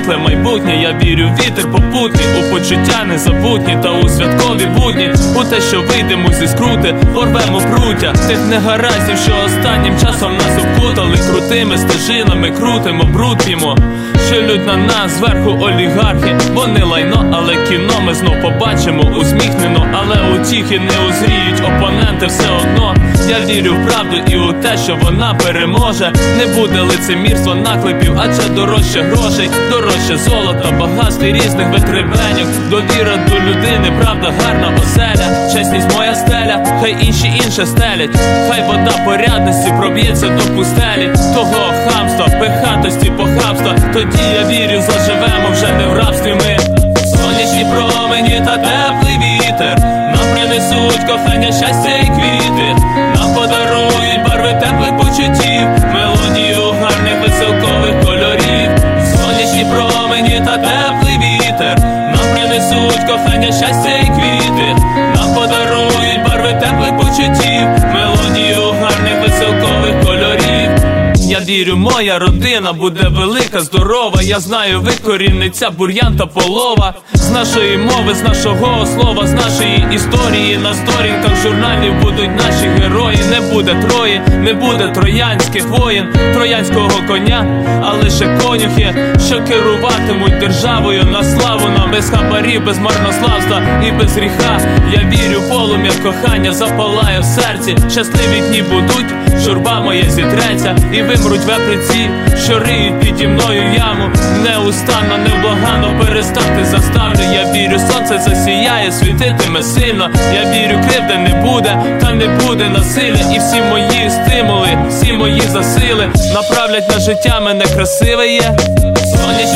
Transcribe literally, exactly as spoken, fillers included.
світле майбутнє. Я вірю в вітер попутний, у почуття незабутні та у святкові будні, у те, що вийдемо зі скрути, порвемо пруття тих негараздів, що останнім часом нас обкутали. Крутими стежинами крутимо, брудп'ємо, що лють на нас зверху олігархи. Вони лайно, але кіно ми знов побачимо усміхнено, але утіхи не узріють опоненти все одно. Я вірю в правду і у те, що вона переможе. Не буде лицемірства, наклепів, адже дорожче грошей, дорожче золота, багатств і різних витребеньок. Довіра до людини, правда, гарна оселя, чесність моя стеля, хай інші інше стелять. Хай вода порядності проб'ється до пустелі, того хамства, пихатості, похабства. Тоді я вірю, заживемо вже не в рабстві ми. Сонячні промені та теплий вітер нам принесуть кохання, щастя і квіти. Нам подарують барви теплих почуттів, мелодію гарних веселкових кольорів. Сонячні промені та теплий вітер нам принесуть кохання, щастя і квіти. Нам подарують барви теплих почуттів, мелодію гарних веселкових кольорів. Я вірю, моя родина буде велика, здорова. Я знаю, викоріниться бур'ян та полова. З нашої мови, з нашого слова, з нашої історії. На сторінках журналів будуть наші герої. Не буде Трої, не буде троянських воїн, троянського коня, а лише конюхи, що керуватимуть державою на славу нам. Без хабарів, без марнославства і без гріха. Я вірю, полум'я кохання запалає в серці. Щасливі дні будуть, журба моя зітреться, і вимруть веприці, що риють піді мною яму. Неустанно, невблаганно перестати заставлю. Я вірю, сонце засіяє, світитиме сильно. Я вірю, кривди не буде, там не буде насилля. І всі мої стимули, всі мої засили направлять на життя мене красиве є. Сонячні